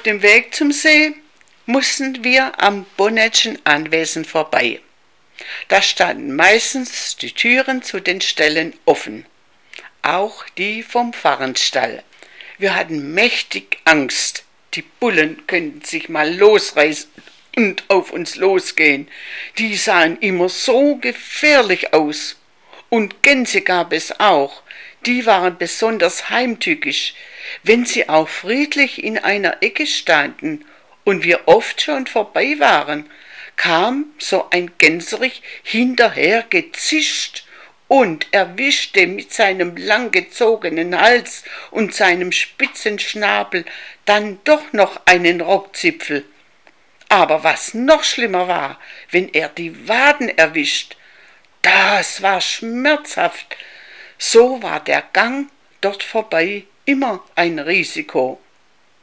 dem Weg zum See mussten wir am Bonnettschen Anwesen vorbei. Da standen meistens die Türen zu den Ställen offen, auch die vom Pfarrenstall. Wir hatten mächtig Angst, die Bullen könnten sich mal losreißen und auf uns losgehen. Die sahen immer so gefährlich aus. Und Gänse gab es auch, die waren besonders heimtückisch, wenn sie auch friedlich in einer Ecke standen und wir oft schon vorbei waren, kam so ein Gänserich hinterher gezischt und erwischte mit seinem langgezogenen Hals und seinem spitzen Schnabel dann doch noch einen Rockzipfel. Aber was noch schlimmer war, wenn er die Waden erwischt, das war schmerzhaft. So war der Gang dort vorbei immer ein Risiko.